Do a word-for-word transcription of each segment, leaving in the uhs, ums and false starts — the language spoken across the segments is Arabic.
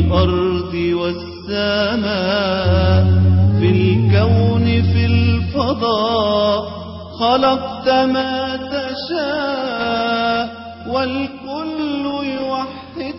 الأرض والسماء، في الكون في الفضاء، خلقت ما تشاء والكل يوحد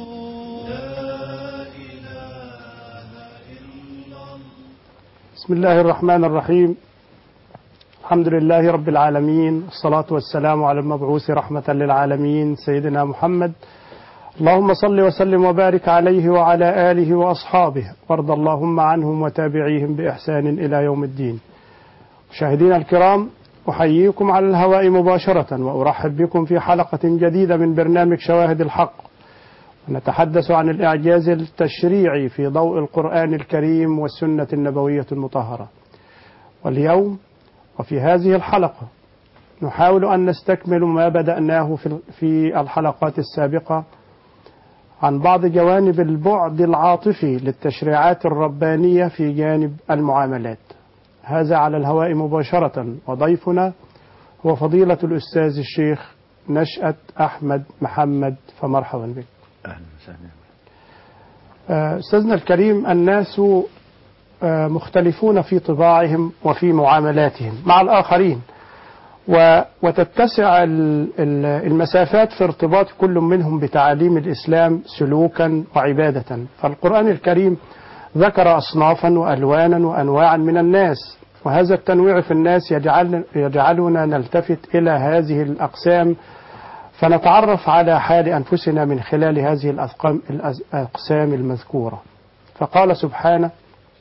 لا إله إلا الله. بسم الله الرحمن الرحيم. الحمد لله رب العالمين، والصلاة والسلام على المبعوث رحمة للعالمين سيدنا محمد. اللهم صل وسلم وبارك عليه وعلى آله وأصحابه، وارض اللهم عنهم وتابعيهم بإحسان إلى يوم الدين. مشاهدينا الكرام، أحييكم على الهواء مباشرة وأرحب بكم في حلقة جديدة من برنامج شواهد الحق، ونتحدث عن الإعجاز التشريعي في ضوء القرآن الكريم والسنة النبوية المطهرة. واليوم وفي هذه الحلقة نحاول أن نستكمل ما بدأناه في الحلقات السابقة عن بعض جوانب البعد العاطفي للتشريعات الربانية في جانب المعاملات. هذا على الهواء مباشرة، وضيفنا هو فضيلة الأستاذ الشيخ نشأت أحمد محمد، فمرحبا بك. أهلا وسهلا. أستاذنا الكريم، الناس مختلفون في طباعهم وفي معاملاتهم مع الآخرين، وتتسع المسافات في ارتباط كل منهم بتعاليم الإسلام سلوكا وعبادة. فالقرآن الكريم ذكر أصنافا وألوانا وأنواعا من الناس، وهذا التنويع في الناس يجعل يجعلنا نلتفت إلى هذه الأقسام فنتعرف على حال أنفسنا من خلال هذه الأقسام المذكورة. فقال سبحانه: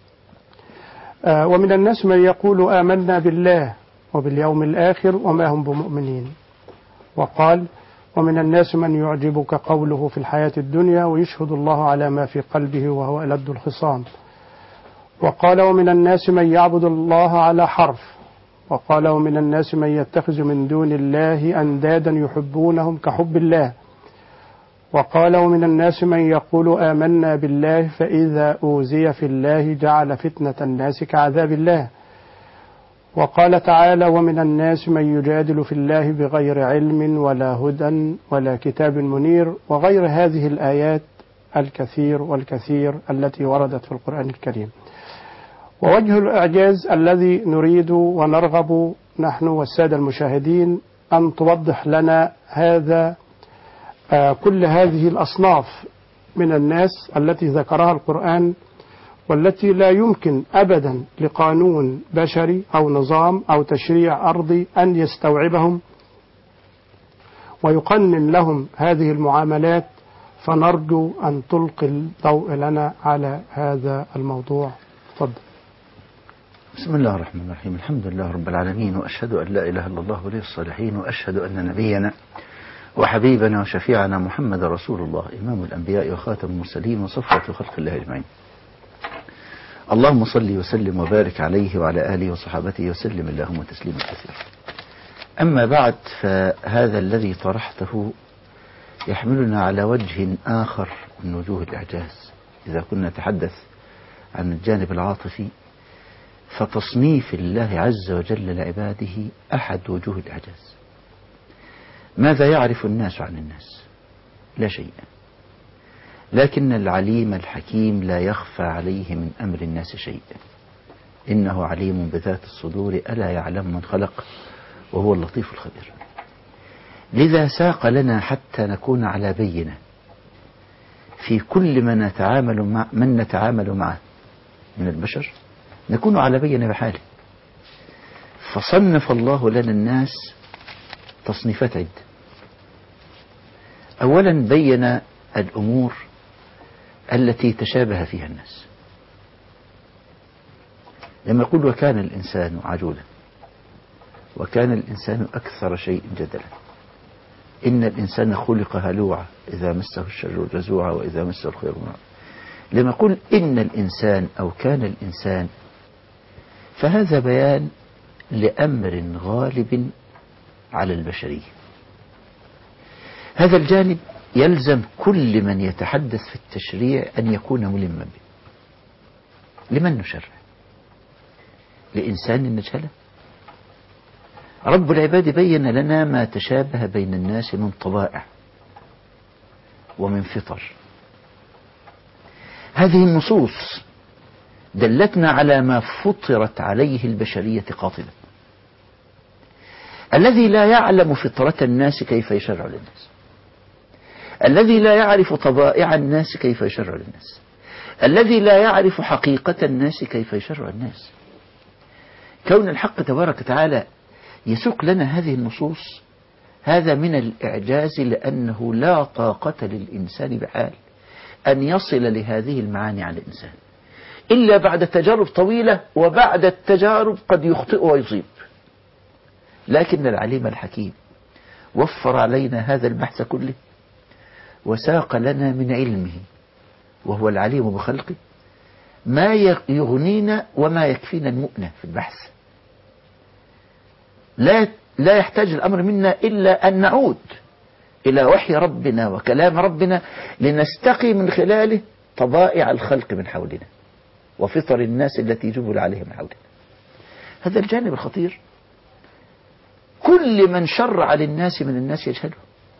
ومن الناس من يقول آمنا بالله وباليوم الآخر وما هم بمؤمنين. وقال: ومن الناس من يعجبك قوله في الحياة الدنيا ويشهد الله على ما في قلبه وهو ألد الخصام. وقال: ومن الناس من يعبد الله على حرف. وقال: ومن الناس من يتخذ من دون الله أندادا يحبونهم كحب الله. وقال: ومن الناس من يقول آمنا بالله فإذا أوذي في الله جعل فتنة الناس كعذاب الله. وقال تعالى: ومن الناس من يجادل في الله بغير علم ولا هدى ولا كتاب منير، وغير هذه الآيات الكثير والكثير التي وردت في القرآن الكريم. ووجه الإعجاز الذي نريد ونرغب نحن والسادة المشاهدين أن توضح لنا هذا آه كل هذه الأصناف من الناس التي ذكرها القرآن، والتي لا يمكن أبدا لقانون بشري أو نظام أو تشريع أرضي أن يستوعبهم ويقنن لهم هذه المعاملات. فنرجو أن تلقي الضوء لنا على هذا الموضوع. تفضل. بسم الله الرحمن الرحيم. الحمد لله رب العالمين، وأشهد أن لا إله إلا الله ولي الصالحين، وأشهد أن نبينا وحبيبنا وشفيعنا محمد رسول الله، إمام الأنبياء وخاتم المرسلين وصفوة خلق الله أجمعين. اللهم صل وسلم وبارك عليه وعلى آله وصحابته وسلم اللهم تسليما كثيرا. أما بعد، فهذا الذي طرحته يحملنا على وجه آخر من وجوه الإعجاز. إذا كنا نتحدث عن الجانب العاطفي، فتصنيف الله عز وجل لعباده أحد وجوه الإعجاز. ماذا يعرف الناس عن الناس؟ لا شيء. لكن العليم الحكيم لا يخفى عليه من أمر الناس شيء. إنه عليم بذات الصدور، ألا يعلم من خلق وهو اللطيف الخبير. لذا ساق لنا حتى نكون على بينة في كل من نتعامل مع من نتعامل معه من البشر، نكون على بينة بحاله. فصنف الله لنا الناس تصنيفات عدة. أولا بين الأمور التي تشابه فيها الناس، لما يقول: وكان الإنسان عجولا، وكان الإنسان أكثر شيء جدلا، إن الإنسان خلق هلوعا إذا مسه الشر جزوعا وإذا مسه الخير منوعا. لما يقول إن الإنسان أو كان الإنسان، فهذا بيان لأمر غالب على البشرية. هذا الجانب يلزم كل من يتحدث في التشريع أن يكون ملما به. لمن نشرع؟ لإنسان نجهله؟ رب العباد بين لنا ما تشابه بين الناس من طبائع ومن فطر. هذه النصوص دلتنا على ما فطرت عليه البشرية قاطبة. الذي لا يعلم فطرة الناس كيف يشرع للناس، الذي لا يعرف طبائع الناس كيف يشرع للناس، الذي لا يعرف حقيقة الناس كيف يشرع الناس. كون الحق تبارك وتعالى يسوق لنا هذه النصوص هذا من الإعجاز، لأنه لا طاقة للإنسان بحال أن يصل لهذه المعاني على الإنسان إلا بعد تجارب طويلة، وبعد التجارب قد يخطئ ويصيب. لكن العليم الحكيم وفر علينا هذا البحث كله وساق لنا من علمه، وهو العليم بخلقه، ما يغنينا وما يكفينا المؤنة في البحث. لا لا يحتاج الأمر منا إلا أن نعود إلى وحي ربنا وكلام ربنا لنستقي من خلاله طبائع الخلق من حولنا وفطر الناس التي جبل عليها من حولنا. هذا الجانب الخطير كل من شرع للناس من الناس يجهله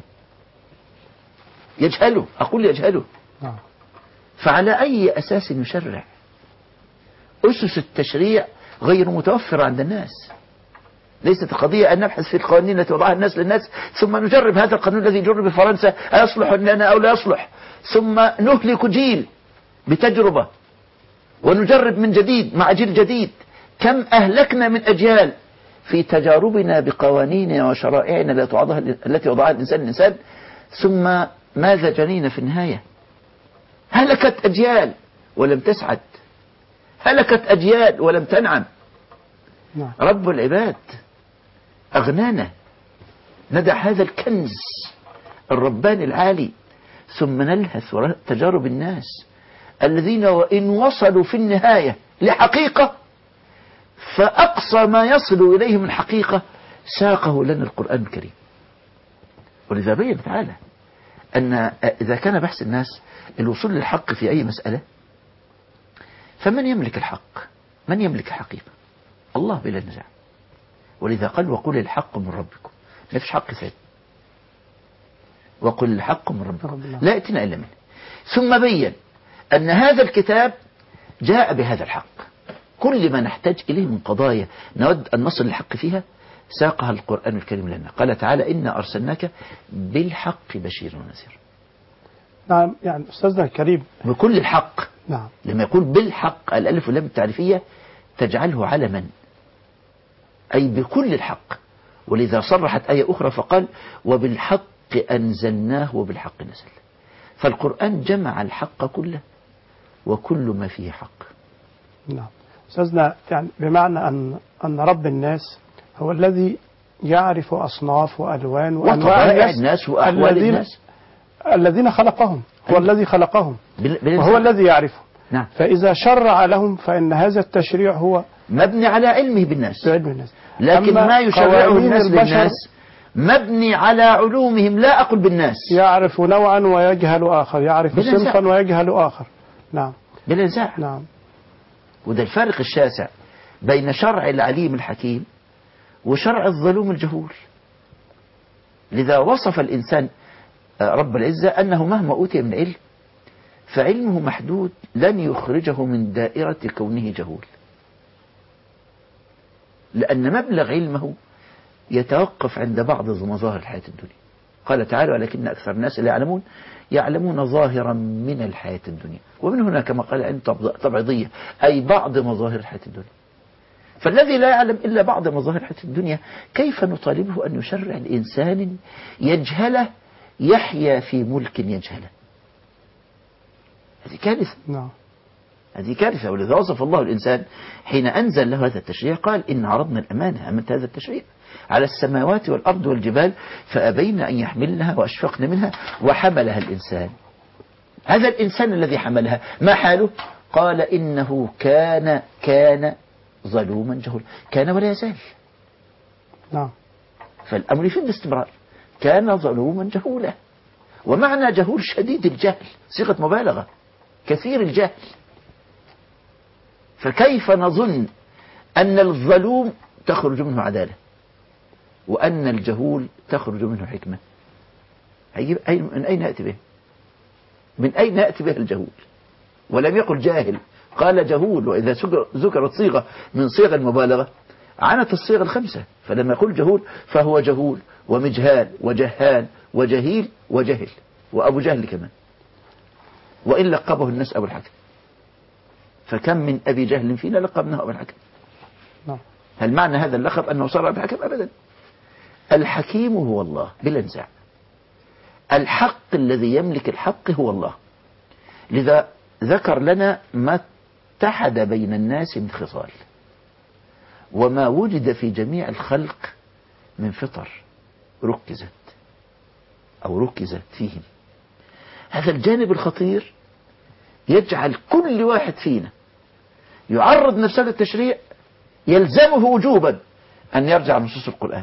يجهله أقول يجهله. فعلى أي أساس يشرع؟ أسس التشريع غير متوفرة عند الناس. ليست القضية أن نبحث في القوانين التي وضعها الناس للناس ثم نجرب هذا القانون الذي جرب في فرنسا أيصلح لنا أو لا يصلح، ثم نهلك جيل بتجربة ونجرب من جديد مع جيل جديد. كم أهلكنا من أجيال في تجاربنا بقوانيننا وشرائعنا التي وضعها الإنسان الإنسان، ثم ماذا جنينا في النهاية؟ هلكت أجيال ولم تسعد، هلكت أجيال ولم تنعم. رب العباد أغنانا، ندع هذا الكنز الرباني العالي ثم نلهث وراء تجارب الناس الذين وإن وصلوا في النهاية لحقيقة فأقصى ما يصل إليه من حقيقة ساقه لنا القرآن الكريم. ولذا بين تعالى أن إذا كان بحث الناس الوصول للحق في أي مسألة، فمن يملك الحق؟ من يملك الحقيقة؟ الله بلا نزاع. ولذا قال وقل الحق من ربكم، ما فيش حق ثاني، وقل الحق من ربكم لا يأتينا إلا منه. ثم بين أن هذا الكتاب جاء بهذا الحق، كل ما نحتاج إليه من قضايا نود أن نصل للحق فيها ساقها القرآن الكريم لنا. قال تعالى إنا أرسلناك بالحق بشيرا ونذيرا. نعم، يعني أستاذنا الكريم بكل الحق. نعم. لما يقول بالحق الألف واللام التعريفية تجعله علما، أي بكل الحق. ولذا صرحت آية أخرى فقال وبالحق أنزلناه وبالحق نزل. فالقرآن جمع الحق كله وكل ما فيه حق. نعم أستاذنا، يعني بمعنى أن أن رب الناس هو الذي يعرف أصناف وألوان وأنواع الناس, الناس وأحوال الذين الناس الذين خلقهم، هو الذي خلقهم وهو الذي يعرفهم. نعم. فإذا شرع لهم فإن هذا التشريع هو مبني على علمه بالناس، بعلم الناس. لكن ما يشرعه الناس للناس مبني على علومهم، لا أقول بالناس. يعرف نوعا ويجهل آخر، يعرف صنفا ويجهل آخر. نعم بالنزاع. نعم. وده الفارق الشاسع بين شرع العليم الحكيم وشرع الظلوم الجهول. لذا وصف الإنسان رب العزة أنه مهما أوتي من علم فعلمه محدود لن يخرجه من دائرة كونه جهول، لأن مبلغ علمه يتوقف عند بعض مظاهر الحياة الدنيا. قال تعالى ولكن أكثر الناس لا يعلمون يعلمون ظاهرا من الحياة الدنيا، ومن هنا كما قال عند تبعيضية أي بعض مظاهر الحياة الدنيا. فالذي لا يعلم إلا بعض مظاهر الحياة الدنيا كيف نطالبه أن يشرع الإنسان يجهله يحيا في ملك يجهله؟ هذه كارثة. نعم. هذه كارثة. ولذا وصف الله الإنسان حين أنزل له هذا التشريع قال إن عرضنا الأمانة، أمنت هذا التشريع على السماوات والأرض والجبال فأبين أن يحملنها وأشفقن منها وحملها الإنسان. هذا الإنسان الذي حملها ما حاله؟ قال إنه كان كان ظلوما جهولا. كان ولا يزال. نعم. فالأمر يفيد الاستمرار. كان ظلوما جهولا، ومعنى جهول شديد الجهل، صيغة مبالغة، كثير الجهل. فكيف نظن أن الظلوم تخرج منه عدالة وأن الجهول تخرج منه حكمة؟ هيجيب من أين يأتي به؟ من أين يأتي به الجهول؟ ولم يقل جاهل، قال جهول. وإذا ذكرت صيغة من صيغ المبالغة عنت الصيغ الخمسة، فلما يقول جهول فهو جهول ومجهال وجهال وجهيل وجهل وأبو جهل كمان، وإن لقبه الناس أبو الحكم، فكم من أبي جهل فينا لقبناه أبو الحكم. هل معنى هذا اللقب أنه صار أبو الحكم؟ أبدا. الحكيم هو الله بلا نزاع، الحق الذي يملك الحق هو الله. لذا ذكر لنا ما اتحد بين الناس من خصال، وما وجد في جميع الخلق من فطر ركزت أو ركزت فيهم. هذا الجانب الخطير يجعل كل واحد فينا يعرض نفسه للتشريع يلزمه وجوبا أن يرجع نصوص القرآن،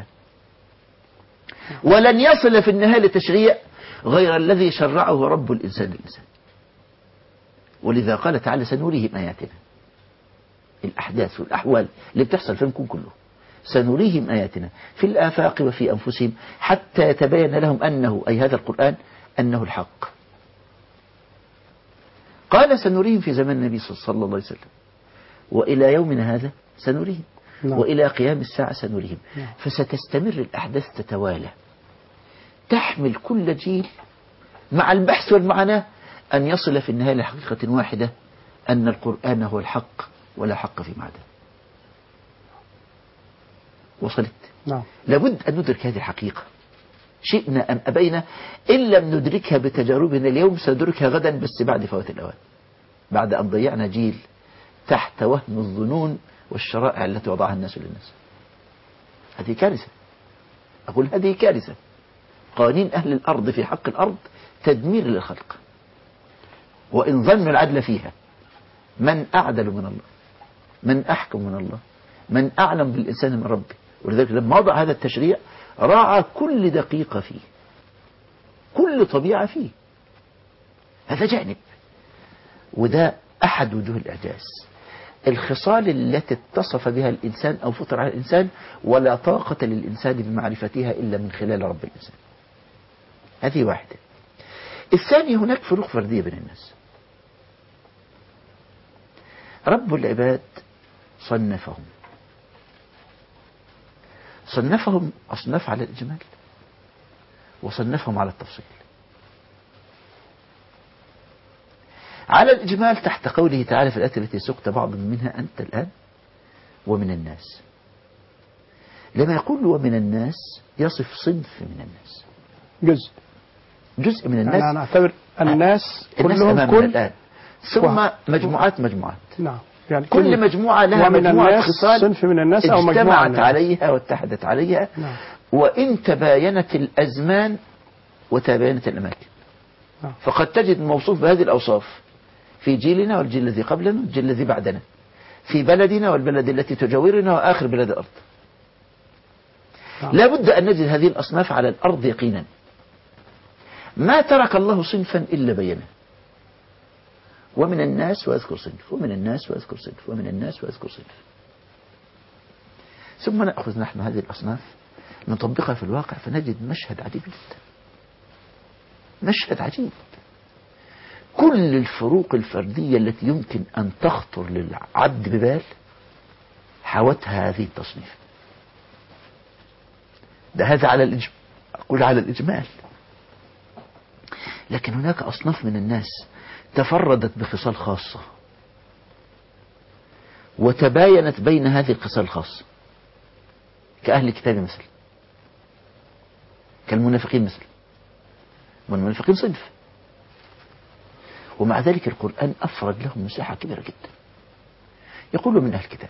ولن يصل في النهاية لتشريع غير الذي شرعه رب الإنسان للإنسان. ولذا قال تعالى سنريهم آياتنا، الأحداث والأحوال اللي بتحصل في الكون كله، سنريهم آياتنا في الآفاق وفي أنفسهم حتى يتبين لهم أنه، أي هذا القرآن، أنه الحق. قال سنريهم في زمن النبي صلى الله عليه وسلم، وإلى يومنا هذا سنريهم، نعم. وإلى قيام الساعة سنريهم، نعم. فستستمر الأحداث تتوالى تحمل كل جيل مع البحث والمعاناة أن يصل في النهاية لحقيقة واحدة، أن القرآن هو الحق ولا حق في معدن. وصلت؟ نعم. لابد أن ندرك هذه الحقيقة شئنا أم أبينا. إن لم ندركها بتجاربنا اليوم سندركها غدا، بس بعد فوات الأوان، بعد أن ضيعنا جيل تحت وهم الظنون والشرائع التي وضعها الناس للناس. هذه كارثة، أقول هذه كارثة. قوانين أهل الأرض في حق الأرض تدمير للخلق، وإن ظنوا العدل فيها. من أعدل من الله؟ من أحكم من الله؟ من أعلم بالإنسان من ربه؟ ولذلك لما وضع هذا التشريع راعى كل دقيقة فيه، كل طبيعة فيه. هذا جانب، وده أحد وجوه الإعجاز، الخصال التي اتصف بها الإنسان أو فطر على الإنسان، ولا طاقة للإنسان بمعرفتها إلا من خلال رب الإنسان. هذه واحدة. الثاني، هناك فروق فردية بين الناس. رب العباد صنفهم صنفهم أصناف على الإجمال، وصنفهم على التفصيل. على الإجمال تحت قوله تعالى في الآية التي سقت بعض منها أنت الآن ومن الناس. لما يقول ومن الناس يصف صنف من الناس، جزء جزء من الناس. أنا نعتبر الناس كلهم كل الآن، ثم مجموعات مجموعات. نعم. يعني كل مجموعة لها مجموعة خصال صنف من الناس أو مجموعة اجتمعت عليها واتحدت عليها. نعم. وإن تباينت الأزمان وتباينت الأماكن. نعم. فقد تجد موصوف بهذه الأوصاف في جيلنا والجيل الذي قبلنا والجيل الذي بعدنا، في بلدنا والبلد التي تجاورنا وآخر بلاد الأرض. نعم. لا بد أن نجد هذه الأصناف على الأرض يقينا. ما ترك الله صنفا إلا بينه. ومن الناس وأذكر صنف، ومن الناس وأذكر صنف، ومن الناس وأذكر صنف. ثم نأخذ نحن هذه الأصناف نطبقها في الواقع فنجد مشهد عجيب جدا، مشهد عجيب. كل الفروق الفردية التي يمكن أن تخطر للعبد ببال حوتها هذه التصنيف. ده هذا على الإجمال، أقول على الإجمال. لكن هناك أصناف من الناس تفردت بخصال خاصة وتباينت بين هذه الخصال الخاصة، كأهل الكتاب مثل، كالمنافقين مثل. والمنافقين صنف، ومع ذلك القرآن أفرد لهم مساحة كبيرة جدا. يقول من أهل الكتاب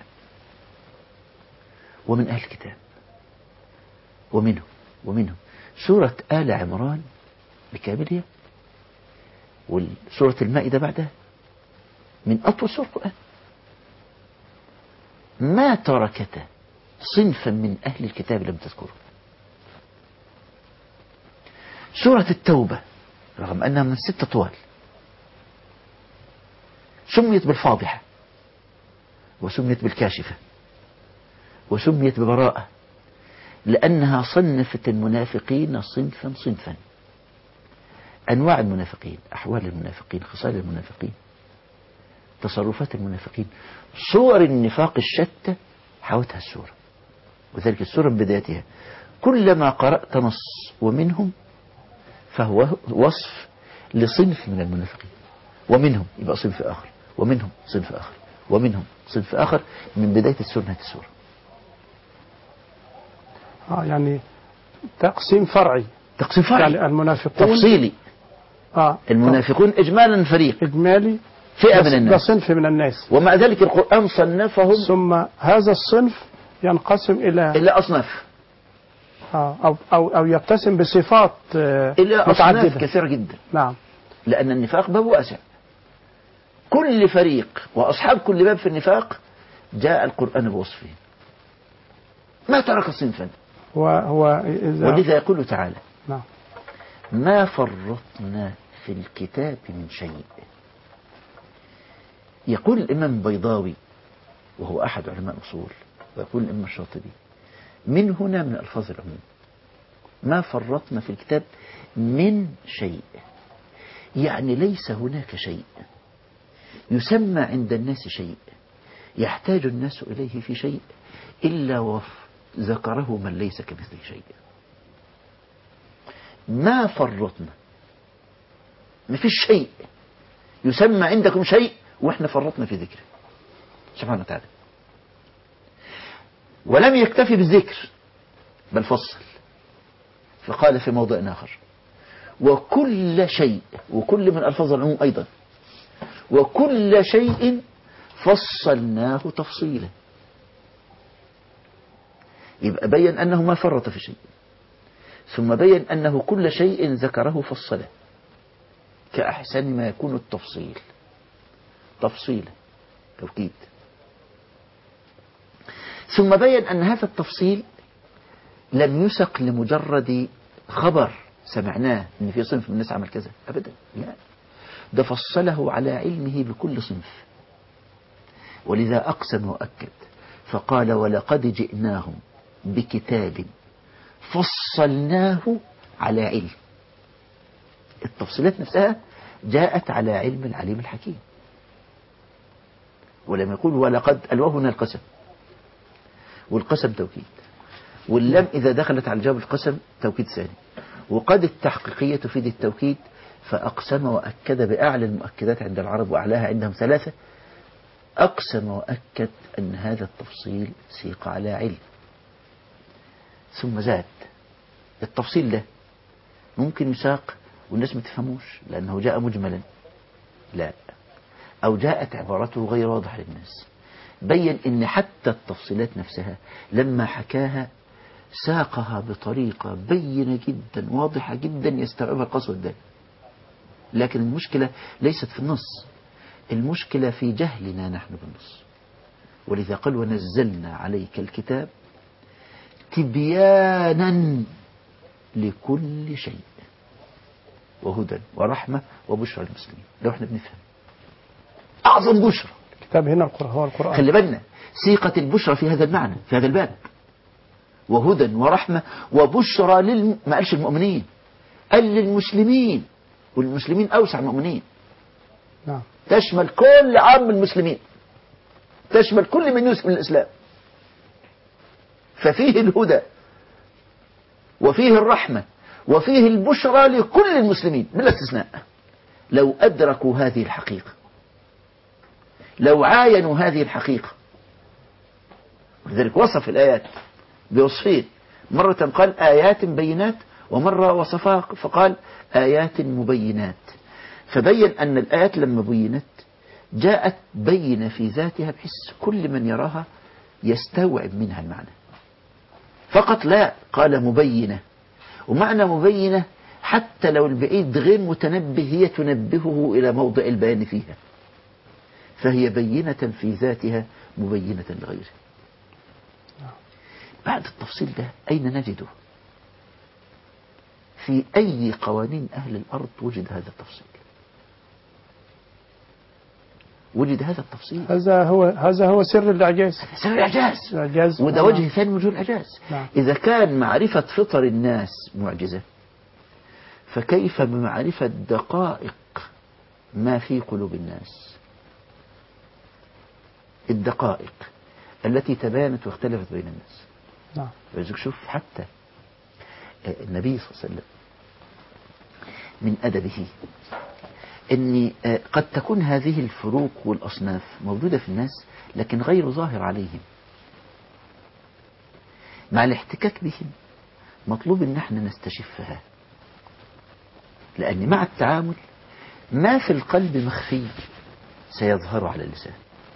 ومن أهل الكتاب ومنهم ومنهم. سورة آل عمران بكاملها وسورة المائدة بعدها من أطول سور القرآن، ما تركت صنفا من أهل الكتاب لم تذكره. سورة التوبة رغم أنها من ستة طوال سميت بالفاضحة، وسميت بالكاشفة، وسميت ببراءة، لأنها صنفت المنافقين صنفا صنفا. أنواع المنافقين، أحوال المنافقين، خصال المنافقين. تصرفات المنافقين، صور النفاق الشتى حوتها السورة. وذلك السورة من بدايتها كلما قرأت نص ومنهم فهو وصف لصنف من المنافقين، ومنهم يبقى صنف آخر، ومنهم صنف آخر، ومنهم صنف آخر، من بداية السورة نهاية السورة. آه يعني تقسيم فرعي. تقسيم فرعي يعني المنافقون تفصيلي. آه المنافقون إجمالا فريق، إجمالي فئة من الناس، ده صنف من الناس، ومع ذلك القرآن صنفهم ثم هذا الصنف ينقسم إلى إلى أصناف، آه أو أو أو يتسم بصفات آه إلى أصناف متعددة كثيرة جدا. نعم. لأن النفاق باب واسع، كل فريق وأصحاب كل باب في النفاق جاء القرآن بوصفه، ما ترك صنفا. هو هو إذا ولذا يقول تعالى نعم. ما فرطنا في الكتاب من شيء. يقول الإمام البيضاوي وهو أحد علماء الأصول، ويقول الإمام الشاطبي من هنا من ألفاظ العموم، ما فرطنا في الكتاب من شيء، يعني ليس هناك شيء يسمى عند الناس شيء يحتاج الناس إليه في شيء إلا وذكره من ليس كمثله شيء. ما فرطنا، ما فيش شيء يسمى عندكم شيء وإحنا فرطنا في ذكره سبحانه وتعالى. ولم يكتفي بالذكر بل فصل، فقال في موضع آخر وكل شيء، وكل من ألفاظ العموم أيضا، وكل شيء فصلناه تفصيلا. يبقى بين أنه ما فرط في شيء، ثم بين أنه كل شيء ذكره فصله كأحسن ما يكون التفصيل، تفصيلا توكيد. ثم بين أن هذا التفصيل لم يسق لمجرد خبر سمعناه أن في صنف من الناس عمل كذا أبدا، لا، ده فصله على علمه بكل صنف. ولذا أقسم وأكد فقال ولقد جئناهم بكتاب فصلناه على علم. التفصيلات نفسها جاءت على علم العليم الحكيم. ولم يقول ولقد، الواو هنا القسم، والقسم توكيد، واللام إذا دخلت على جواب القسم توكيد ثاني، وقد التحقيقية تفيد التوكيد. فأقسم وأكد بأعلى المؤكدات عند العرب وأعلاها عندهم ثلاثة. أقسم وأكد أن هذا التفصيل سيق على علم. ثم زاد التفصيل ده ممكن يساق والناس ما تفهموش لأنه جاء مجملا، لا، أو جاءت عبارته غير واضحة للناس. بين أن حتى التفصيلات نفسها لما حكاها ساقها بطريقة بينة جدا واضحة جدا يستوعبها القصر الداني. لكن المشكلة ليست في النص، المشكلة في جهلنا نحن بالنص. ولذا قال ونزلنا عليك الكتاب تبيانا لكل شيء وهدى ورحمة وبشرى للمسلمين. لو احنا بنفهم أعظم بشرى الكتاب هنا القرآن، هو القرآن. خلي بالنا سيقة البشرى في هذا المعنى في هذا الباب، وهدى ورحمة وبشرى للم... ما قالش المؤمنين، قال للمسلمين، والمسلمين أوسع المؤمنين. نعم. تشمل كل عام المسلمين، تشمل كل من يسلم الإسلام. ففيه الهدى وفيه الرحمة وفيه البشرى لكل المسلمين بلا استثناء، لو أدركوا هذه الحقيقة، لو عاينوا هذه الحقيقة. ولذلك وصف الآيات بوصفين، مرة قال آيات بينات، ومرة وصفها فقال آيات مبينات. فبين أن الآيات لما بينت جاءت بينة في ذاتها بحيث كل من يراها يستوعب منها المعنى فقط، لا، قال مبينة. ومعنى مبينة حتى لو البعيد غير متنبه هي تنبهه إلى موضع البيان فيها، فهي بينة في ذاتها مبينة لغيره. بعد التفصيل ده أين نجده؟ في أي قوانين أهل الأرض وجد هذا التفصيل؟ وجد هذا التفصيل. هذا هو هذا هو سر الإعجاز. سر الإعجاز. الإعجاز. وده نعم. وجه ثاني من وجوه الإعجاز. نعم. إذا كان معرفة فطر الناس معجزة، فكيف بمعرفة دقائق ما في قلوب الناس؟ الدقائق التي تباينت واختلفت بين الناس. نعم. ولذلك شوف حتى النبي صلى الله عليه وسلم من أدبه أن قد تكون هذه الفروق والأصناف موجودة في الناس لكن غير ظاهر عليهم. مع الاحتكاك بهم مطلوب أن احنا نستشفها، لأن مع التعامل ما في القلب مخفي سيظهر على اللسان.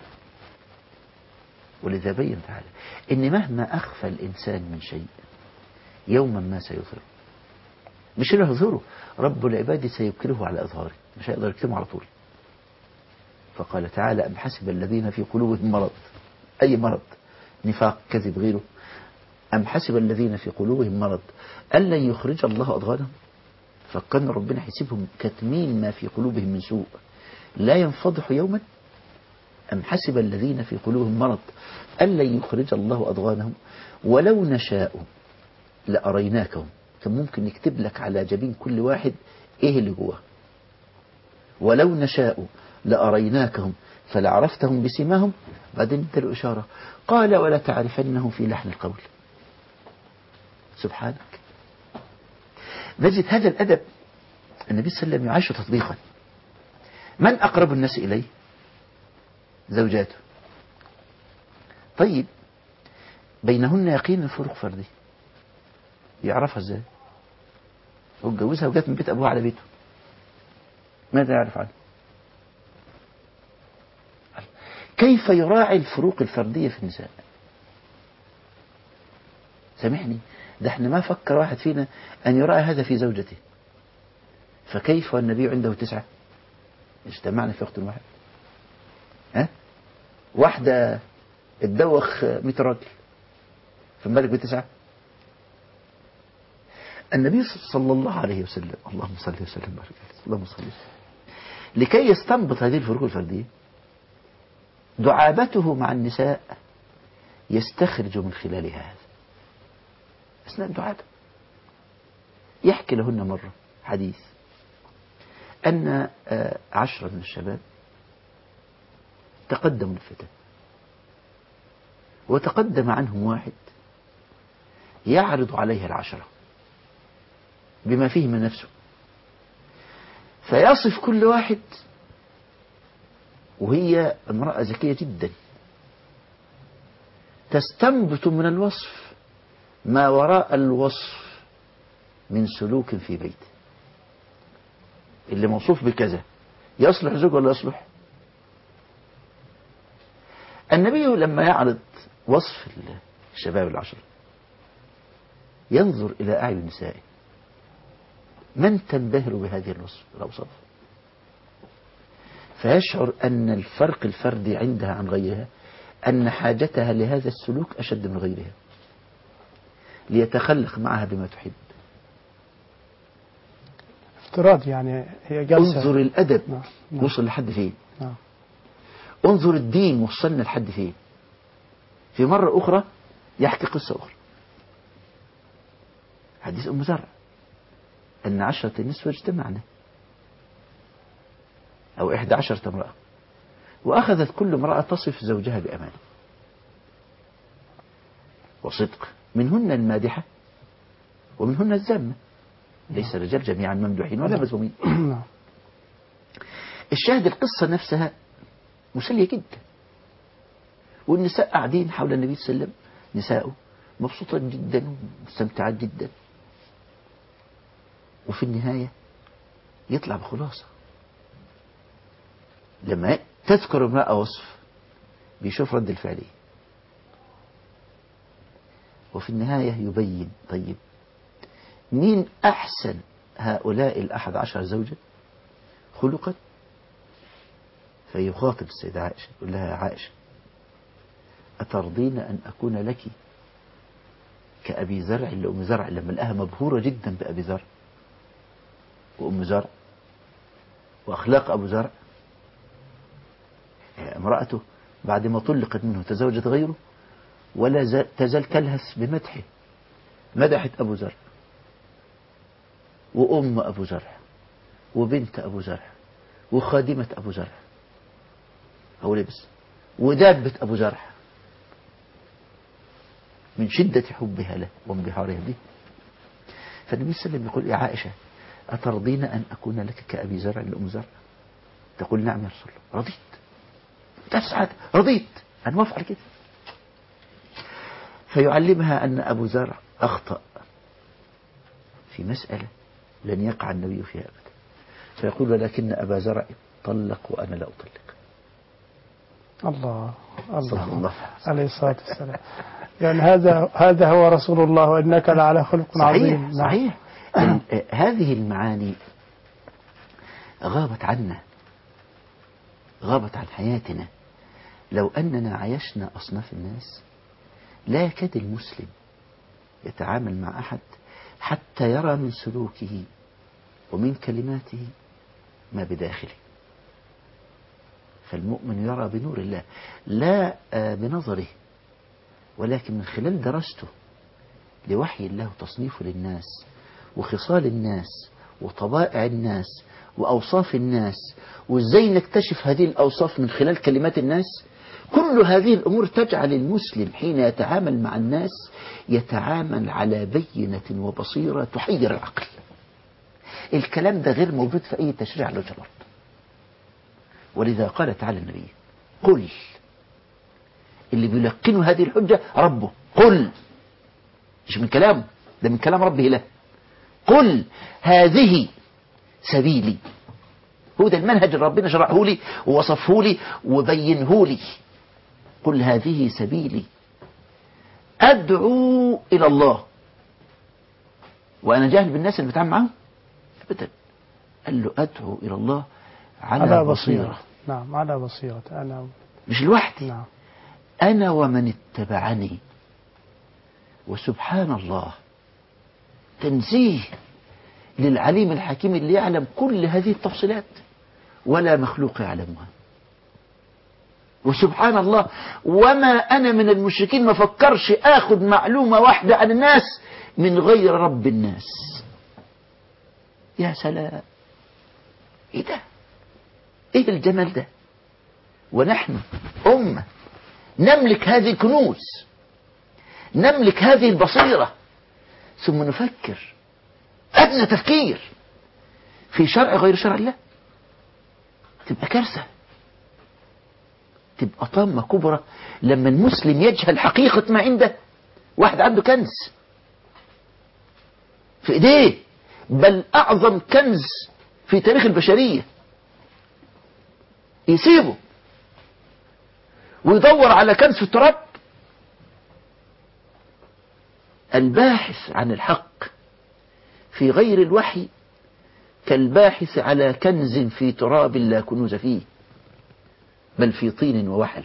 ولذا بين تعالى إن مهما أخفى الإنسان من شيء يوما ما سيظهره. مش اللي يظهره، رب العباد سيبكره على إظهاره، مش هيقدر يكتمه على طول. فقال تعالى أم حسب الذين في قلوبهم مرض، أي مرض، نفاق، كذب، غيره، أم حسب الذين في قلوبهم مرض أن لن يخرج الله أضغانهم. فكان ربنا حسبهم كتمين ما في قلوبهم من سوء لا ينفضح يوما. أم حسب الذين في قلوبهم مرض أن لن يخرج الله أضغانهم ولو نشاء لأريناكهم. كان ممكن نكتب لك على جبين كل واحد إيه اللي جواه. ولو نشاء لأريناكهم فلعرفتهم بسيماهم. بعدين انت الإشارة قال ولا تعرفنه في لحن القول. سبحانك. نجد هذا الأدب النبي صلى الله عليه وسلم يعيش تطبيقا. من أقرب الناس إليه؟ زوجاته. طيب بينهن يقين الفروق فردي، يعرفها ازاي؟ هو اتجوزها وجات من بيت أبوها على بيته، ماذا يعرف عنه؟ كيف يراعي الفروق الفردية في النساء؟ سامحني، ده احنا ما فكر واحد فينا أن يراعي هذا في زوجته، فكيف والنبي عنده تسعة اجتمعنا في وقت واحد؟ ها؟ واحدة اتدوخ مئة راجل، فما بالك بتسعة؟ النبي صلى الله عليه وسلم، اللهم صل وسلم وبارك عليه، اللهم صل وسلم، لكي يستنبط هذه الفروق الفردية دعابته مع النساء يستخرج من خلالها هذا. أثناء دعابة يحكي لهن مرة حديث أن عشرة من الشباب تقدموا للفتاة، وتقدم عنهم واحد يعرض عليها العشرة بما فيه من نفسه، فيصف كل واحد، وهي امرأة ذكية جدا تستنبط من الوصف ما وراء الوصف من سلوك في بيته. اللي موصوف بكذا يصلح زوج ولا يصلح؟ النبي لما يعرض وصف الشباب العشرة ينظر إلى أعين نسائه، من تنبهر بهذه الوصف الأوصاف، فيشعر أن الفرق الفردي عندها عن غيرها أن حاجتها لهذا السلوك أشد من غيرها، ليتخلق معها بما تحب. افتراض يعني، هي جلسة. انظر الأدب نعم. نعم. وصل لحد فين. نعم. انظر الدين وصلنا لحد فين. في مرة أخرى يحكي قصة أخرى، حديث أم زرع أن عشرة النسوة اجتمعنا، أو إحدى عشرة امرأة، وأخذت كل امرأة تصف زوجها بأمانة وصدق، منهن المادحة ومنهن الذامة، ليس الرجال جميعا ممدوحين ولا مذمومين. الشاهد القصة نفسها مسلية جدا، والنساء قاعدين حول النبي صلى الله عليه وسلم، نساءه مبسوطة جدا ومستمتعات جدا، وفي النهاية يطلع بخلاصة. لما تذكر امرأة وصف بيشوف رد الفعل، وفي النهاية يبين طيب مين أحسن هؤلاء الأحد عشر زوجة خلقا، فيخاطب السيدة عائشة يقول لها عائشة أترضين أن أكون لك كأبي زرع لأم زرع، لما لقاها مبهورة جدا بأبي زرع وأم زرع وأخلاق أبو زرع. امرأته بعد ما طلقت منه تزوجت غيره ولا تزال تلهث بمدحه، مدحت أبو زرع وأم أبو زرع وبنت أبو زرع وخادمة أبو زرع. هو ليه بس ودابة أبو زرع من شدة حبها له وانبهارها به. فالنبي صلى الله عليه وسلم يقول يا عائشة أترضين أن أكون لك كأبي زرع لأم زرع؟ تقول نعم يا رسول الله، رضيت، تسعد، رضيت أن وافعل كده. فيعلمها أن أبو زرع أخطأ في مسألة لن يقع النبي فيها أبدا، فيقول ولكن أبا زرع طلق وأنا لا أطلق. الله صلى الله الله عليه الصلاة والسلام. يعني هذا هذا هو رسول الله، وإنك لعلى خلق عظيم. صحيح صحيح. ال- هذه المعاني غابت عنا، غابت عن حياتنا. لو أننا عايشنا أصناف الناس لا يكاد المسلم يتعامل مع أحد حتى يرى من سلوكه ومن كلماته ما بداخله. فالمؤمن يرى بنور الله لا بنظره، ولكن من خلال دراسته لوحي الله وتصنيفه للناس وخصال الناس وطبائع الناس وأوصاف الناس، وإزاي نكتشف هذه الأوصاف من خلال كلمات الناس. كل هذه الأمور تجعل المسلم حين يتعامل مع الناس يتعامل على بينة وبصيرة تحير العقل. الكلام ده غير موجود في أي تشريع على وجه الأرض. ولذا قال تعالى النبي قل، اللي بيلقنه هذه الحجة ربه، قل، مش من كلامه، ده من كلام ربه له. قل هذه سبيلي، هو ده المنهج اللي ربنا شرعه لي ووصفه لي وبينه لي. قل هذه سبيلي أدعو إلى الله. وأنا جاهل بالناس اللي بتعامل معهم أبدا. قال له أدعو إلى الله على, على بصيرة. بصيرة. نعم على بصيرة. أنا مش لوحدي. نعم. أنا ومن اتبعني. وسبحان الله، تنزيه للعليم الحكيم اللي يعلم كل هذه التفصيلات ولا مخلوق يعلمها. وسبحان الله، وما أنا من المشركين، ما فكرش آخذ معلومة واحدة عن الناس من غير رب الناس. يا سلام، إيه ده؟ إيه الجمال ده؟ ونحن أمة نملك هذه الكنوز، نملك هذه البصيرة، ثم نفكر أدنى تفكير في شرع غير شرع الله، تبقى كارثة، تبقى طامة كبرى. لما المسلم يجهل حقيقة ما عنده، واحد عنده كنز في ايديه، بل أعظم كنز في تاريخ البشرية، يسيبه ويدور على كنز في التراب. الباحث عن الحق في غير الوحي كالباحث على كنز في تراب لا كنوز فيه، بل في طين ووحل.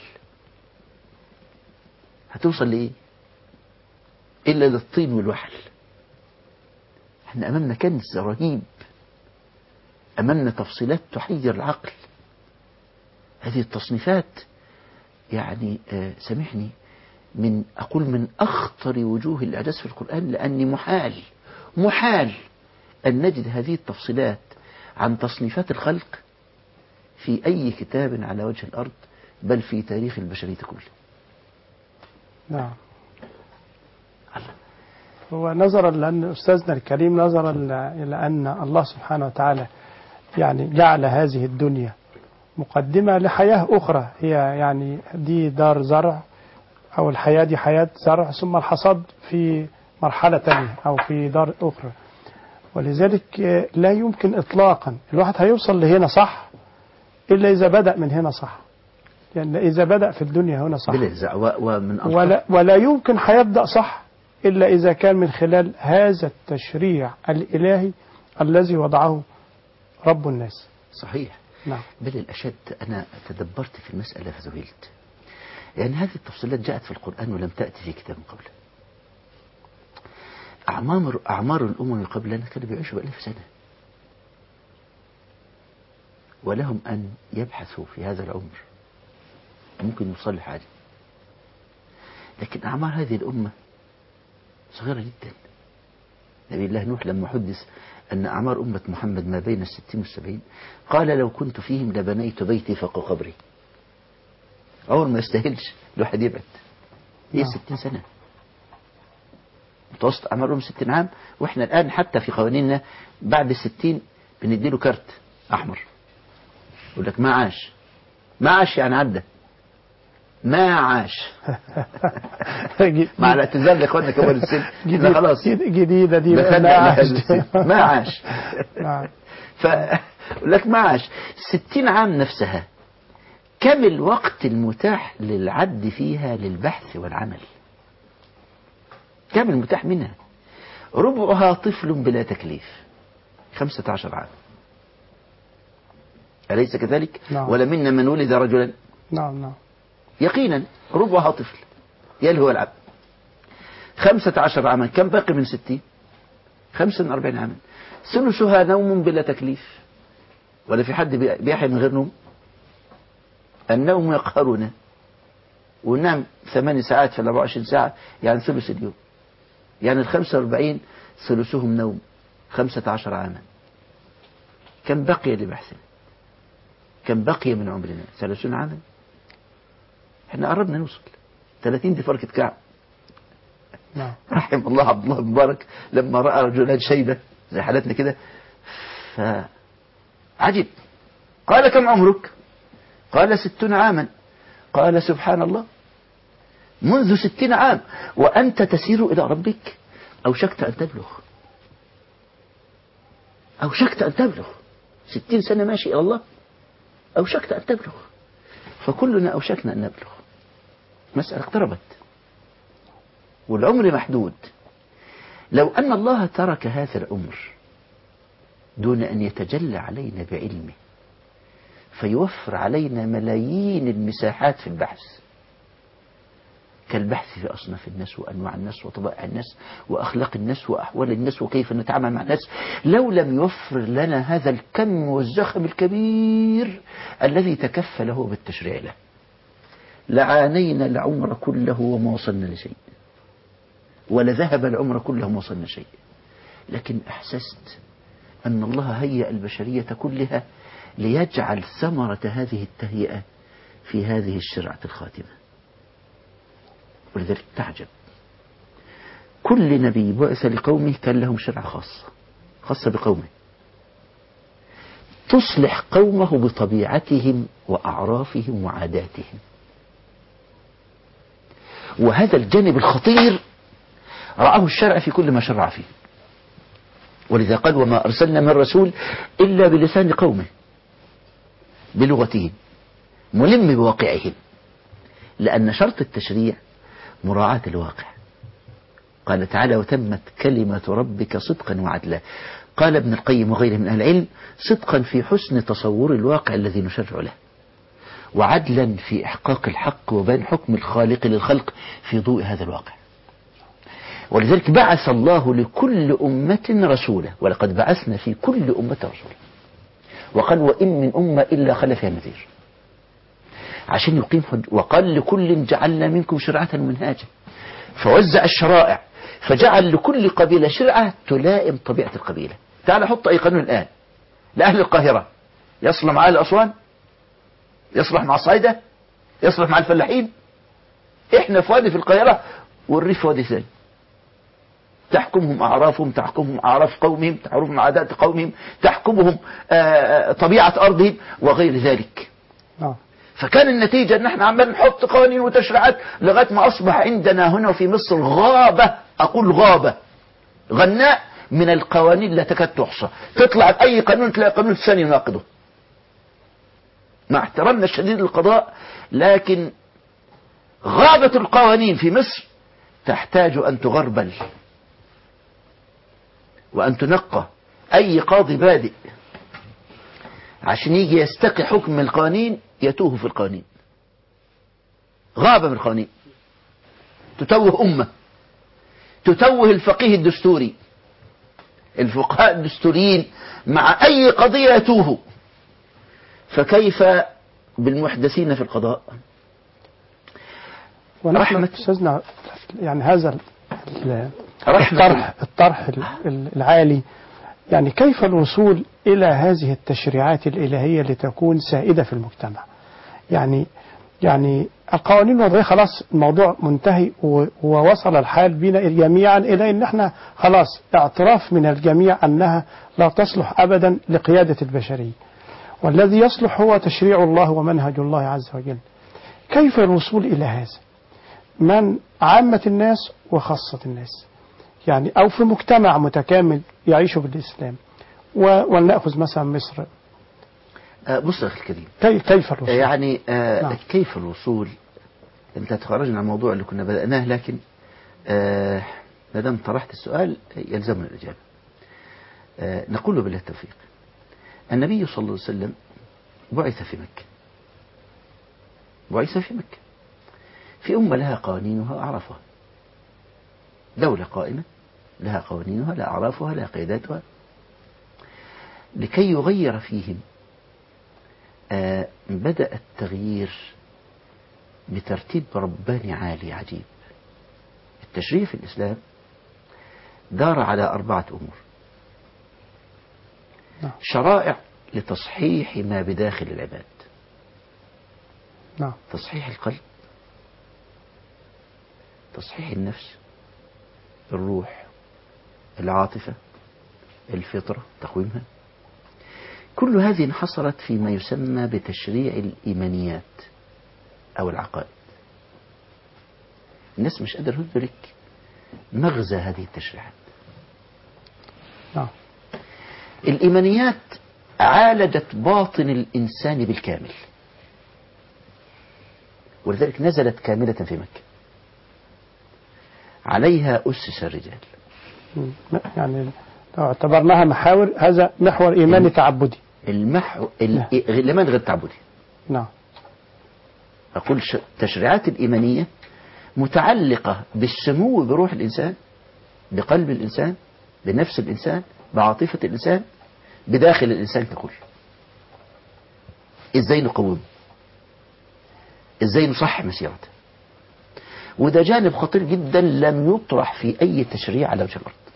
هتوصل لإيه إلا للطين والوحل؟ احنا أمامنا كنز رهيب، أمامنا تفصيلات تحير العقل. هذه التصنيفات يعني آه سامحني من أقول من أخطر وجوه الإعجاز في القرآن، لأني محال محال أن نجد هذه التفصيلات عن تصنيفات الخلق في أي كتاب على وجه الأرض، بل في تاريخ البشرية كله. نعم. هو نظرا لأن أستاذنا الكريم نظرا إلى أن الله سبحانه وتعالى يعني جعل هذه الدنيا مقدمة لحياة أخرى، هي يعني دي دار زرع، أو الحياة دي حياة زرع، ثم الحصاد في مرحلة تانية أو في دار أخرى. ولذلك لا يمكن إطلاقا الواحد هيوصل لهنا صح إلا إذا بدأ من هنا صح، يعني إذا بدأ في الدنيا هنا صح، ومن ولا, ولا يمكن هيبدأ صح إلا إذا كان من خلال هذا التشريع الإلهي الذي وضعه رب الناس. صحيح. نعم. بل الأشد، أنا تدبرت في المسألة فذهلت، لأن هذه التفصيلات جاءت في القرآن ولم تأتي في كتاب قبله. أعمار أعمار الأمم قبلنا كانوا بيعيشوا بألف سنة، ولهم أن يبحثوا في هذا العمر، ممكن يوصل لحاجة. لكن أعمار هذه الأمة صغيرة جدا. نبي الله نوح لما حدث أن أعمار أمة محمد ما بين الستين والسبعين، قال لو كنت فيهم لبنيت بيتي فوق قبري. عمر ما يستاهلش الواحد يبعد. هي نعم. ستين سنة متوسط أعمارهم ستين عام، وإحنا الآن حتى في قوانيننا بعد الستين بنديله كارت أحمر، يقول لك ما عاش. ما عاش يعني عدى، ما عاش. مع الاعتذار لاخواننا كبار السن، جديد خلاص جديدة دي دخلنا ما إلى عاش. هذا السن. ما عاش. نعم. فيقول لك ما عاش. ستين عام نفسها كم الوقت المتاح للعد فيها للبحث والعمل؟ كم المتاح منها؟ ربعها طفل بلا تكليف، خمسة عشر عام، أليس كذلك؟ نعم. ولا منا من ولد رجلا؟ نعم نعم. يقينا ربعها طفل يلهو العب. خمسة عشر عاما كم باقي من ستين؟ خمسة وأربعين عاما. ثلثها نوم بلا تكليف. ولا في حد بيحيا من غير نوم؟ النوم يقهرنا، وننام ثماني ساعات في الأربع وعشرين ساعة، يعني ثلث اليوم. يعني الخمسة وأربعين ثلثهم نوم. خمسة عشر عاما كم بقي لبحثنا؟ كم بقي من عمرنا؟ ثلاثون عاما. احنا قربنا نوصل ثلاثين، دي فرقة كعب. نعم. رحم الله عبد الله بن مبارك لما رأى رجلان شيبة زي حالتنا كده فعجب، قال كم عمرك؟ قال ستون عاما. قال سبحان الله، منذ ستين عام وأنت تسير إلى ربك؟ أوشكت أن تبلغ، أوشكت أن تبلغ. ستين سنة ماشي إلى الله، أوشكت أن تبلغ. فكلنا أوشكنا أن نبلغ، مسألة اقتربت والعمر محدود. لو أن الله ترك هذا العمر دون أن يتجلى علينا بعلمه فيوفر علينا ملايين المساحات في البحث، كالبحث في أصناف الناس وأنواع الناس وطبائع الناس وأخلاق الناس وأحوال الناس وكيف نتعامل مع الناس، لو لم يوفر لنا هذا الكم والزخم الكبير الذي تكفل له بالتشريع له لعانينا العمر كله وما وصلنا لشيء، ولذهب العمر كله وما وصلنا شيء. لكن أحسست أن الله هيأ البشرية كلها ليجعل ثمرة هذه التهيئة في هذه الشرعة الخاتمة. ولذلك تعجب، كل نبي بعث لقومه كان لهم شرعة خاصة خاصة بقومه تصلح قومه بطبيعتهم وأعرافهم وعاداتهم. وهذا الجانب الخطير رآه الشرع في كل ما شرع فيه. ولذا قال وما أرسلنا من رسول إلا بلسان قومه بلغتهم ملم بواقعهم، لأن شرط التشريع مراعاة الواقع. قال تعالى وتمت كلمة ربك صدقا وعدلا. قال ابن القيم وغيره من أهل العلم صدقا في حسن تصور الواقع الذي نشرع له، وعدلا في إحقاق الحق وبين حكم الخالق للخلق في ضوء هذا الواقع. ولذلك بعث الله لكل أمة رسولا، ولقد بعثنا في كل أمة رسولا. وقال وإن من أمة إلا خلى فيها نذير، عشان يقيم حد. وقال لكل جعلنا منكم شرعة ومنهاجا، فوزع الشرائع فجعل لكل قبيلة شرعة تلائم طبيعة القبيلة. تعال حط أي قانون الآن لأهل القاهرة، يصلح مع أهل أسوان؟ يصلح مع الصعيدة؟ يصلح مع الفلاحين؟ إحنا في وادي في القاهرة والريف في وادي ثاني، تحكمهم أعرافهم، تحكمهم أعراف قومهم، تحكمهم عادات قومهم، تحكمهم آه طبيعة أرضهم وغير ذلك. آه. فكان النتيجة ان احنا عمال نحط قوانين وتشريعات لغاية ما اصبح عندنا هنا في مصر غابة، اقول غابة غناء من القوانين لا تكاد تحصى. تطلع بأي قانون تلاقي قانون ثاني يناقضه، مع احترامنا الشديد للقضاء، لكن غابة القوانين في مصر تحتاج ان تغربل وان تنقى. اي قاضي بادئ عشان يجي يستقي حكم من القوانين يتوه في القوانين، غابة من القوانين تتوه أمة، تتوه الفقيه الدستوري. الفقهاء الدستوريين مع أي قضية يتوهوا، فكيف بالمحدثين في القضاء؟ ونحن أستاذنا يعني هذا رحمة الطرح الطرح العالي، يعني كيف الوصول إلى هذه التشريعات الإلهية لتكون سائدة في المجتمع؟ يعني يعني القوانين الوضعية خلاص الموضوع منتهي، و- ووصل الحال بنا جميعا إلى أن احنا خلاص اعتراف من الجميع أنها لا تصلح أبدا لقيادة البشرية، والذي يصلح هو تشريع الله ومنهج الله عز وجل. كيف الوصول إلى هذا؟ من عامة الناس وخاصة الناس، يعني أو في مجتمع متكامل يعيش بالإسلام. و- ولنأخذ مثلا مصر. آه، بص يا أخي الكريم، كي- كيف الوصول؟ يعني آه نعم. كيف الوصول؟ أنت تخرجنا عن الموضوع اللي كنا بدأناه، لكن آه ما دام طرحت السؤال يلزمنا الإجابة. آه نقول بالله التوفيق. النبي صلى الله عليه وسلم بعث في مكة، بعث في مكة في أمة لها قوانينها وأعرافها، دولة قائمة لها قوانينها لا أعرافها لا قياداتها، لكي يغير فيهم آه بدأ التغيير بترتيب رباني عالي عجيب. التشريع في الإسلام دار على أربعة أمور: نعم. شرائع لتصحيح ما بداخل العباد، نعم. تصحيح القلب، تصحيح النفس، الروح، العاطفة، الفطرة، تقويمها. كل هذه انحصرت فيما يسمى بتشريع الإيمانيات أو العقائد. الناس مش قادر تدرك مغزى هذه التشريعات. نعم. الإيمانيات عالجت باطن الإنسان بالكامل، ولذلك نزلت كاملة في مكة، عليها أسس الرجال. م- يعني لو اعتبرناها محاور، هذا محور إيماني تعبدي. المحو نعم. ال... لمن غير تعبدي. نعم. أقول ش... تشريعات الإيمانية متعلقة بالسمو بروح الإنسان، بقلب الإنسان، بنفس الإنسان، بعاطفة الإنسان، بداخل الإنسان ككل. إزاي نقوم، إزاي نصحح مسيرته. وده جانب خطير جدا لم يطرح في أي تشريع على وجه الأرض.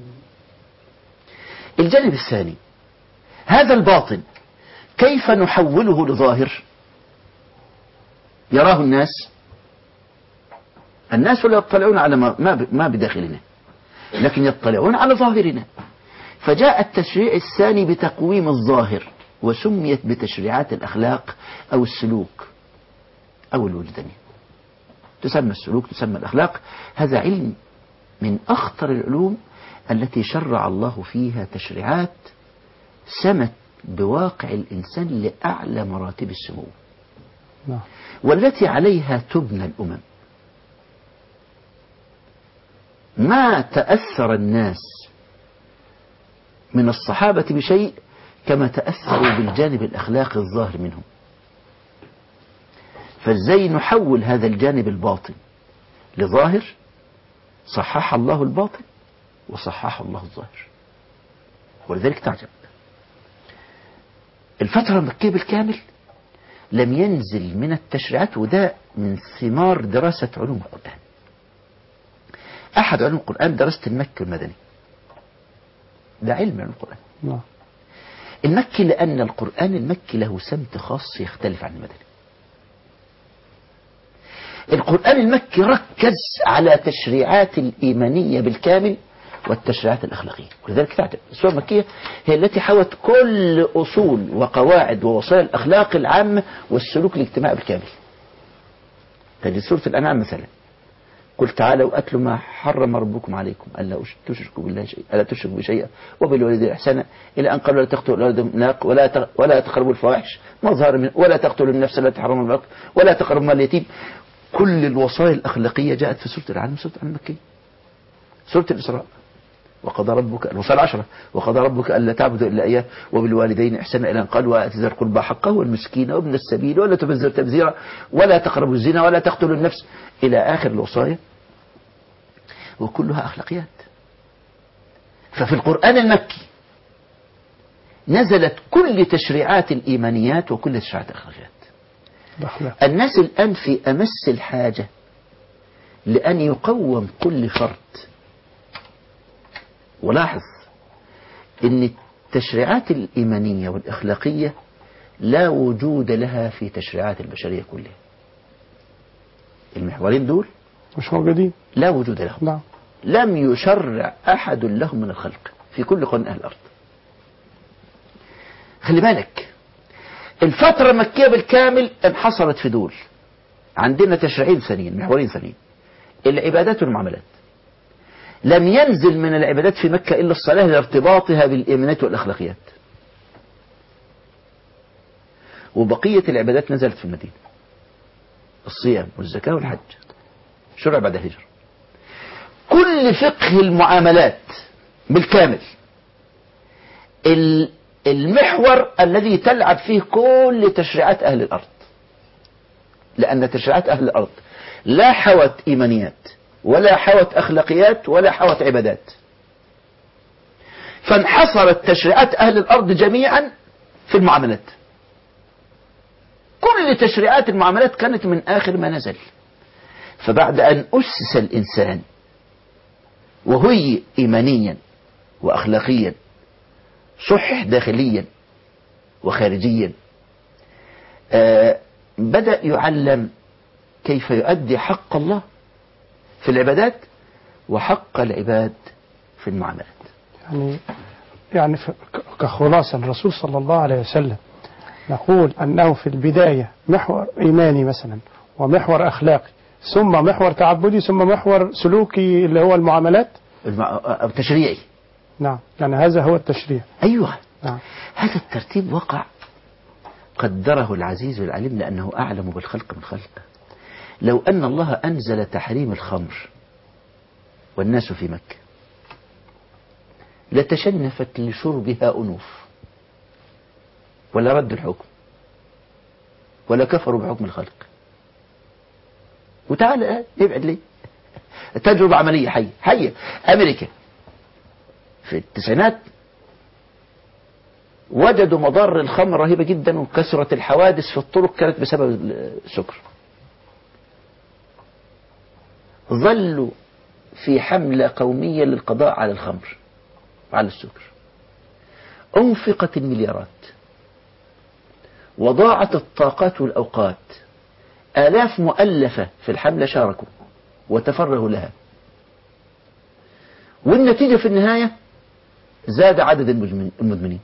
الجانب الثاني، هذا الباطن كيف نحوله لظاهر يراه الناس. الناس لا يطلعون على ما ما بداخلنا، لكن يطلعون على ظاهرنا. فجاء التشريع الثاني بتقويم الظاهر، وسميت بتشريعات الأخلاق أو السلوك أو الوجدانية. تسمى السلوك، تسمى الأخلاق. هذا علم من أخطر العلوم التي شرع الله فيها تشريعات سمت بواقع الإنسان لأعلى مراتب السمو، نعم. والتي عليها تبنى الأمم. ما تأثر الناس من الصحابة بشيء كما تأثروا بالجانب الأخلاقي الظاهر منهم. فازاي نحول هذا الجانب الباطن لظاهر؟ صحح الله الباطن وصحح الله الظاهر. ولذلك تعجب، الفترة المكية بالكامل لم ينزل من التشريعات، وده من ثمار دراسة علوم القرآن. أحد علوم القرآن دراسة المكي والمدني، ده علم علوم القرآن. نعم. المكي لأن القرآن المكي له سمت خاص يختلف عن المدني. القرآن المكي ركز على تشريعات الإيمانية بالكامل والتشريعات الأخلاقية، ولذلك تعجب السورة المكية هي التي حوت كل أصول وقواعد ووصايا الأخلاق العامة والسلوك الاجتماعي بالكامل. تجد سورة الأنعام مثلا: قل تعالوا أتل ما حرم ربكم عليكم ألا تشركوا بالله شيئا ألا تشركوا بشيئا وبالوالدين إحسانا إلى أن قال ولا تقتلوا الأولاد ولا ولا تقربوا الفواحش ما ظهر من ولا تقتلوا النفس التي حرم الله ولا تقربوا مال اليتيم. كل الوصايا الأخلاقية جاءت في سورة الأنعام، سورة المكية. سورة الإسراء: وقضى ربك الوصايا العشرة وقضى ربك ألا تعبدوا إلا إياه وبالوالدين إحسانا إلى أن قال وآت ذا القربى حقه والمسكين وابن السبيل ولا تبذر تبذيرا ولا تقربوا الزنا ولا تقتلوا النفس إلى آخر الوصايا، وكلها أخلاقيات. ففي القرآن المكي نزلت كل تشريعات الإيمانيات وكل تشريعات الأخلاقيات. الناس الآن في أمس الحاجة لأن يقوم كل فرد. ولاحظ أن التشريعات الإيمانية والأخلاقية لا وجود لها في تشريعات البشرية كلها. المحورين دول مش موجودين. لا وجود لهم. نعم. لم يشرع أحد لهم من الخلق في كل قرن أهل الأرض. خلي بالك الفترة المكية بالكامل انحصرت في دول. عندنا تشريعين ثانيين، محورين ثانيين، العبادات والمعاملات. لم ينزل من العبادات في مكة إلا الصلاة لارتباطها بالإيمانات والأخلاقيات، وبقية العبادات نزلت في المدينة، الصيام والزكاة والحج شرع بعد الهجرة. كل فقه المعاملات بالكامل المحور الذي تلعب فيه كل تشريعات أهل الأرض، لأن تشريعات أهل الأرض لا حوت إيمانيات ولا حوت أخلاقيات ولا حوت عبادات، فانحصرت تشريعات أهل الأرض جميعا في المعاملات. كل تشريعات المعاملات كانت من آخر ما نزل. فبعد أن أسس الإنسان وهي إيمانيا وأخلاقيا صحح داخليا وخارجيا، آه بدأ يعلم كيف يؤدي حق الله في العبادات وحق العباد في المعاملات. يعني يعني كخلاصة الرسول صلى الله عليه وسلم نقول أنه في البداية محور إيماني مثلا، ومحور أخلاقي، ثم محور تعبدي، ثم محور سلوكي اللي هو المعاملات التشريعي. نعم، يعني هذا هو التشريع. أيوة. نعم. هذا الترتيب وقع قدره العزيز العليم لأنه أعلم بالخلق من خلقه. لو أن الله أنزل تحريم الخمر والناس في مكة لتشنفت لشربها أنوف، ولا رد الحكم، ولا كفروا بحكم الخلق. وتعالى نبعد ليه؟ تجربة عملية حية حية. أمريكا في التسعينات وجدوا مضار الخمر رهيبة جدا، وكثرة الحوادث في الطرق كانت بسبب السكر. ظلوا في حملة قومية للقضاء على الخمر وعلى السكر. أنفقت المليارات وضاعت الطاقات والأوقات. آلاف مؤلفة في الحملة شاركوا وتفرغوا لها، والنتيجة في النهاية زاد عدد المدمنين.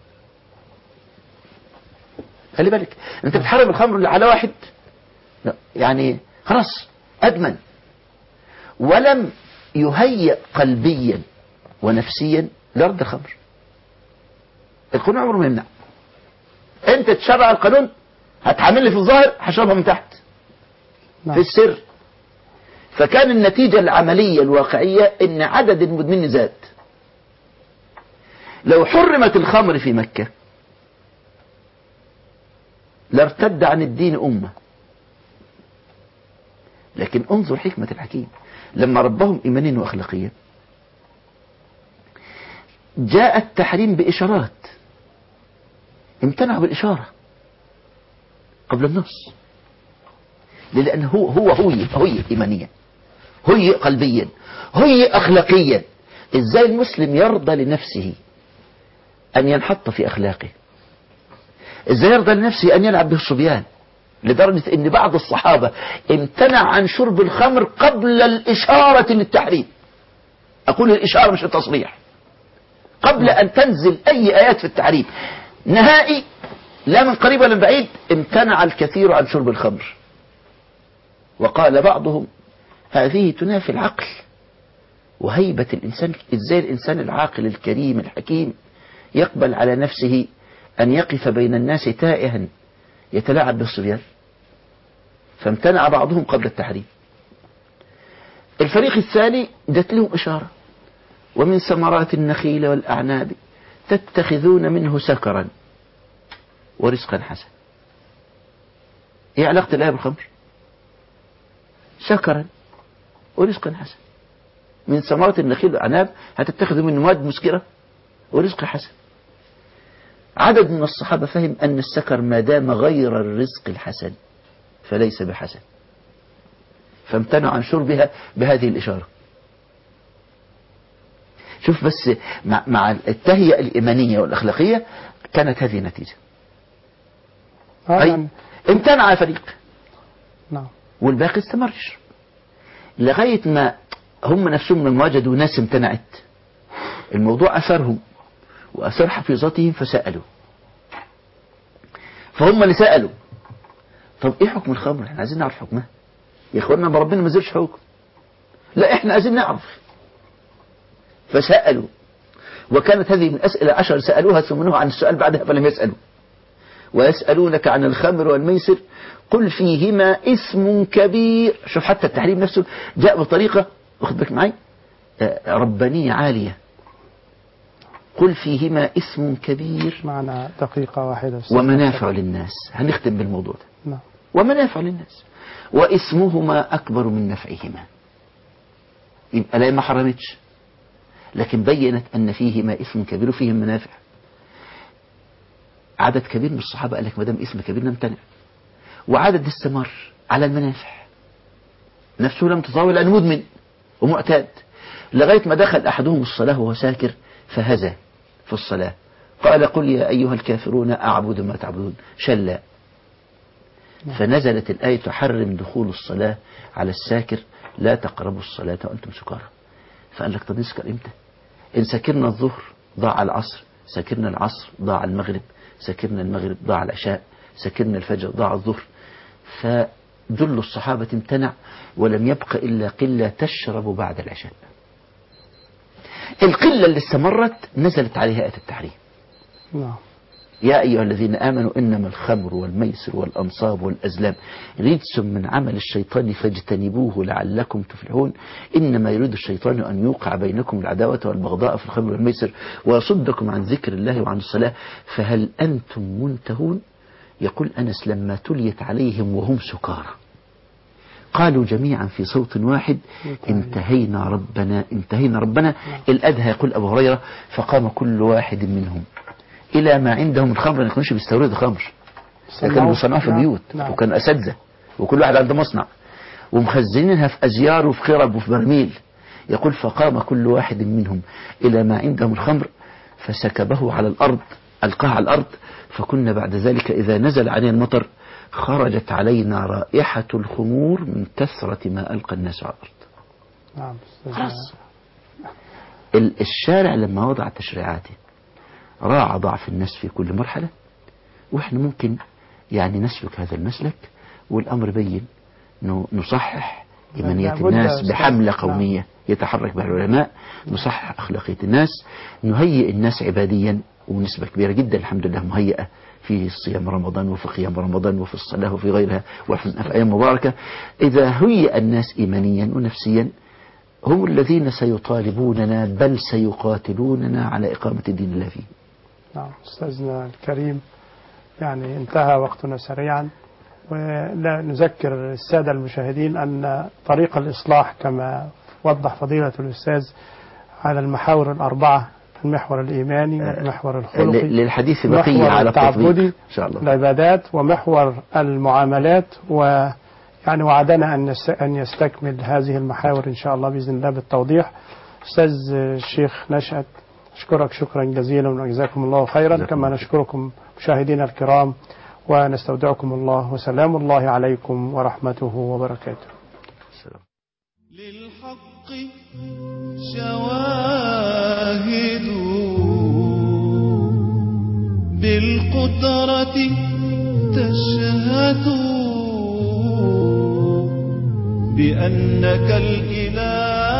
خلي بالك انت بتحرم الخمر على واحد يعني خلاص أدمن، ولم يهيئ قلبيا ونفسيا لرد الخمر. القانون عمره ما يمنع. انت تشرع القانون هتحمل لي في الظاهر هشربها من تحت. نعم. في السر. فكان النتيجة العملية الواقعية ان عدد المدمنين زاد. لو حرمت الخمر في مكة لارتد عن الدين أمة. لكن انظر حكمة الحكيم لما ربهم إيمانيا وأخلاقيا جاء التحريم بإشارات، امتنعوا بالإشارة قبل النص، لأن هو هو هوي هوي إيمانيا، هوي قلبيا، هوي أخلاقيا. إزاي المسلم يرضى لنفسه أن ينحط في أخلاقه؟ إزاي يرضى لنفسه أن يلعب به الصبيان؟ لدرجة أن بعض الصحابة امتنع عن شرب الخمر قبل الإشارة للتحريم. أقول الإشارة مش التصريح، قبل أن تنزل أي آيات في التحريم نهائي، لا من قريب ولا من بعيد. امتنع الكثير عن شرب الخمر، وقال بعضهم هذه تنافي العقل وهيبة الإنسان. إزاي الإنسان العاقل الكريم الحكيم يقبل على نفسه أن يقف بين الناس تائها يتلاعب بالصبيان؟ فامتنع بعضهم قبل التحريم. الفريق الثاني جت لهم إشارة ومن ثمرات النخيل والأعناب تتخذون منه سكرا ورزقا حسنا. ايه علاقة الآية بالخمر؟ سكرا ورزقا حسنا. من ثمرات النخيل والأعناب هتتخذوا منه مواد مسكرة ورزق حسن. عدد من الصحابة فهم أن السكر ما دام غير الرزق الحسن فليس بحسن، فامتنعوا عن شربها بهذه الإشارة. شوف بس مع, مع التهيئة الإيمانية والأخلاقية كانت هذه النتيجة. أي امتنع فريق، نعم، والباقي استمرش. لغاية ما هم نفسهم لما وجدوا ناس امتنعت الموضوع أثرهم وأثر حفيظتهم فسألوا، فهم اللي سألوا طب ايه حكم الخمر؟ احنا عايزين نعرف حكمها يا اخوانا، ما ربنا ما نزلش حكم، لا احنا عايزين نعرف. فسألوا، وكانت هذه من أسئلة عشر سألوها ثم نهوا عن السؤال بعدها فلم يسألوا. ويسألونك عن الخمر والميسر قل فيهما إثم كبير. شوف حتى التحريم نفسه جاء بطريقة، واخد بالك معي، ربانية عالية. قل فيهما إثم كبير، معنى دقيقة واحدة ومنافع للناس. هنختم بالموضوع ده. نعم. ومنافع للناس، وإثمهما أكبر من نفعهما. يبقى لا ما حرمتش، لكن بينت أن فيهما إثم كبير وفيهم منافع. عدد كبير من الصحابة قال لك ما دام إثم كبير نمتنع، وعدد استمر على المنافع. نفسه لم تطاول لأنه مدمن ومعتاد، لغاية ما دخل أحدهم الصلاة وهو ساكر فهزى في الصلاة، قال قل يا أيها الكافرون أعبد ما تعبدون شلا. فنزلت الآية تحرم دخول الصلاة على الساكر، لا تقربوا الصلاة وأنتم سكارى. فقال لك طب نسكر إمتى؟ إن سكرنا الظهر ضاع العصر، سكرنا العصر ضاع المغرب، سكرنا المغرب ضاع العشاء، سكرنا الفجر ضاع الظهر. فجل الصحابة امتنع، ولم يبق إلا قلة تشرب بعد العشاء. القلة اللي استمرت نزلت عليها آية التحريم. نعم. يا أيها الذين آمنوا إنما الخمر والميسر والأنصاب والأزلام رجس من عمل الشيطان فاجتنبوه لعلكم تفلحون. إنما يريد الشيطان أن يوقع بينكم العداوة والبغضاء في الخمر والميسر ويصدكم عن ذكر الله وعن الصلاة فهل أنتم منتهون. يقول أنس لما تليت عليهم وهم سكارى قالوا جميعا في صوت واحد انتهينا ربنا انتهينا ربنا. الأدهى يقول أبو هريرة فقام كل واحد منهم إلى ما عندهم الخمر، ما يكونش بيستوردوا خمر، كانوا بيصنعوا في البيوت، وكانوا أساتذة وكل واحد عنده مصنع ومخزنينها في أزيار وفي خرب وفي برميل. يقول فقام كل واحد منهم إلى ما عندهم الخمر فسكبه على الأرض، ألقاه على الأرض، فكنا بعد ذلك إذا نزل علينا المطر خرجت علينا رائحة الخمور من كثرة ما ألقى الناس على الأرض. نعم. خلاص. الشارع لما وضع تشريعاته راعى ضعف الناس في كل مرحلة، وإحنا ممكن يعني نسلك هذا المسلك، والأمر بين نصحح إيمانيات الناس بحملة قومية يتحرك بها العلماء، نصحح أخلاقية الناس، نهيئ الناس عباديا، ونسبة كبيرة جدا الحمد لله مهيئة في صيام رمضان وفي قيام رمضان وفي الصلاة وفي غيرها وفي أيام مباركة. إذا هيئ الناس إيمانيا ونفسيا هم الذين سيطالبوننا بل سيقاتلوننا على إقامة الدين الله فيه. نعم أستاذنا الكريم، يعني انتهى وقتنا سريعا، ولا نذكر السادة المشاهدين أن طريق الإصلاح كما وضح فضيلة الأستاذ على المحاور الأربعة: المحور الإيماني والمحور الخلقي للحديث بقية على التطبيق إن شاء الله، العبادات، ومحور المعاملات. ويعني وعدنا أن أن يستكمل هذه المحاور إن شاء الله بإذن الله بالتوضيح. أستاذ الشيخ نشأت أشكرك شكرا جزيلا وجزاكم الله خيرا، كما نشكركم مشاهدينا الكرام ونستودعكم الله، وسلام الله عليكم ورحمته وبركاته. للحق شواهد بالقدرة تشهد بأنك الإله